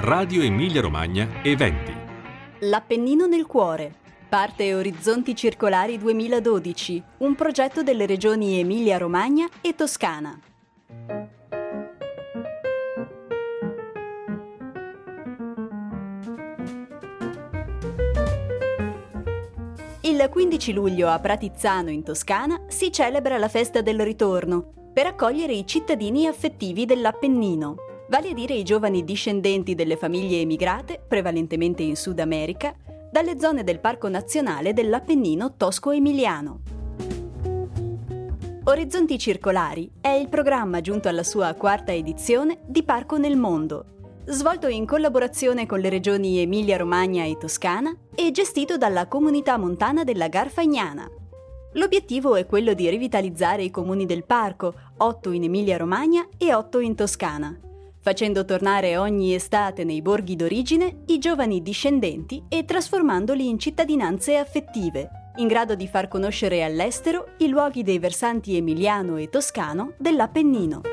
Radio Emilia Romagna Eventi. L'Appennino nel cuore. Parte Orizzonti Circolari 2012, un progetto delle regioni Emilia Romagna e Toscana. Il 15 luglio a Pratizzano, in Toscana, si celebra la festa del ritorno per accogliere i cittadini affettivi dell'Appennino, vale a dire i giovani discendenti delle famiglie emigrate, prevalentemente in Sud America, dalle zone del Parco Nazionale dell'Appennino Tosco-Emiliano. Orizzonti Circolari è il programma giunto alla sua quarta edizione di Parco nel Mondo, svolto in collaborazione con le regioni Emilia-Romagna e Toscana e gestito dalla Comunità Montana della Garfagnana. L'obiettivo è quello di rivitalizzare i comuni del parco, 8 in Emilia-Romagna e 8 in Toscana, facendo tornare ogni estate nei borghi d'origine i giovani discendenti e trasformandoli in cittadinanze affettive, in grado di far conoscere all'estero i luoghi dei versanti emiliano e toscano dell'Appennino.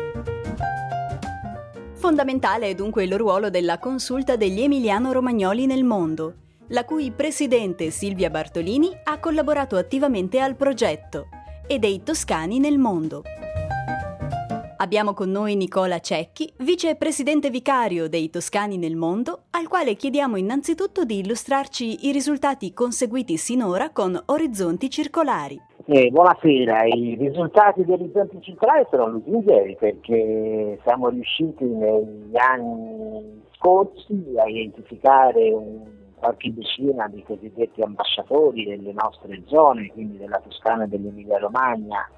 Fondamentale è dunque il ruolo della Consulta degli Emiliano-Romagnoli nel mondo, la cui presidente Silvia Bartolini ha collaborato attivamente al progetto, e dei toscani nel mondo. Abbiamo con noi Nicola Cecchi, vicepresidente vicario dei Toscani nel mondo, al quale chiediamo innanzitutto di illustrarci i risultati conseguiti sinora con Orizzonti Circolari. Buonasera, i risultati di Orizzonti Circolari sono lusinghieri perché siamo riusciti negli anni scorsi a identificare qualche decina di cosiddetti ambasciatori delle nostre zone, quindi della Toscana e dell'Emilia Romagna,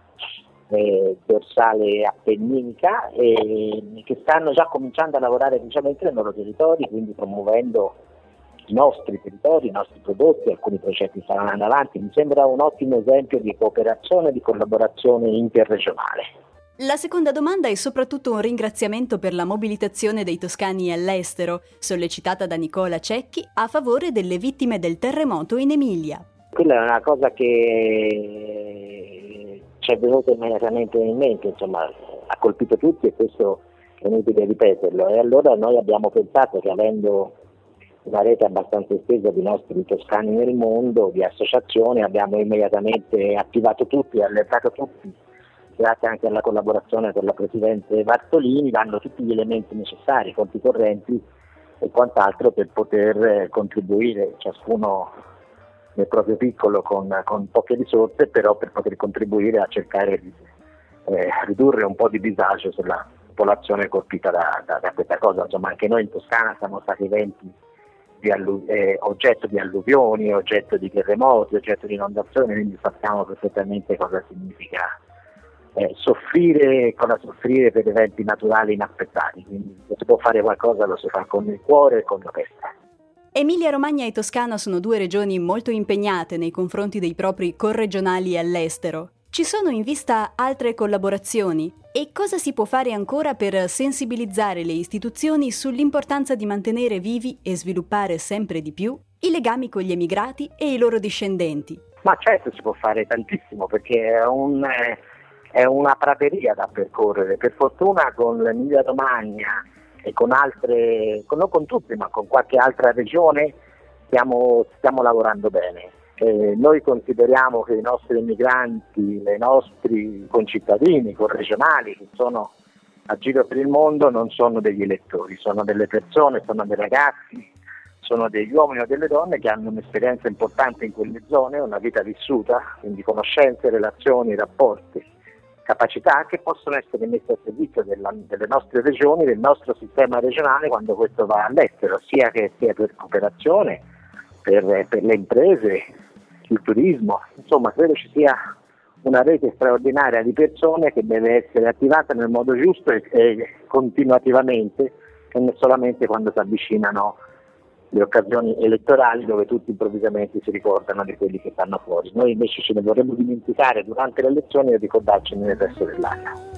dorsale appenninica, che stanno già cominciando a lavorare principalmente nei loro territori, quindi promuovendo i nostri territori, i nostri prodotti, alcuni progetti stanno andando avanti. Mi sembra un ottimo esempio di cooperazione e di collaborazione interregionale. La seconda domanda è soprattutto un ringraziamento per la mobilitazione dei toscani all'estero, sollecitata da Nicola Cecchi a favore delle vittime del terremoto in Emilia. Quella è una cosa che ci è venuta immediatamente in mente, insomma, ha colpito tutti e questo è inutile ripeterlo. E allora noi abbiamo pensato che, avendo una rete abbastanza estesa di nostri toscani nel mondo, di associazioni, abbiamo immediatamente attivato tutti, allertato tutti, grazie anche alla collaborazione con la Presidente Bartolini, danno tutti gli elementi necessari, conti correnti e quant'altro, per poter contribuire, ciascuno nel proprio piccolo con poche risorse, però per poter contribuire a cercare di ridurre un po' di disagio sulla popolazione colpita da questa cosa. Insomma, anche noi in Toscana siamo stati eventi oggetto di alluvioni, oggetto di terremoti, oggetto di inondazioni, quindi sappiamo perfettamente cosa significa soffrire per eventi naturali inaspettati. Quindi se si può fare qualcosa lo si fa con il cuore e con la testa. Emilia Romagna e Toscana sono due regioni molto impegnate nei confronti dei propri corregionali all'estero. Ci sono in vista altre collaborazioni? E cosa si può fare ancora per sensibilizzare le istituzioni sull'importanza di mantenere vivi e sviluppare sempre di più i legami con gli emigrati e i loro discendenti? Ma certo, si può fare tantissimo, perché è una prateria da percorrere. Per fortuna con l'Emilia Romagna e con altre, non con tutte, ma con qualche altra regione stiamo lavorando bene. Noi consideriamo che i nostri emigranti, i nostri concittadini corregionali che sono a giro per il mondo, non sono degli elettori, sono delle persone, sono dei ragazzi, sono degli uomini o delle donne che hanno un'esperienza importante in quelle zone, una vita vissuta, quindi conoscenze, relazioni, rapporti, capacità che possono essere messe a servizio delle nostre regioni, del nostro sistema regionale quando questo va all'estero, sia che sia per cooperazione, per le imprese, il turismo. Insomma, credo ci sia una rete straordinaria di persone che deve essere attivata nel modo giusto e continuativamente, e non solamente quando si avvicinano le occasioni elettorali, dove tutti improvvisamente si ricordano di quelli che stanno fuori. Noi invece ce ne vorremmo dimenticare durante le elezioni e ricordarci nel resto dell'anno.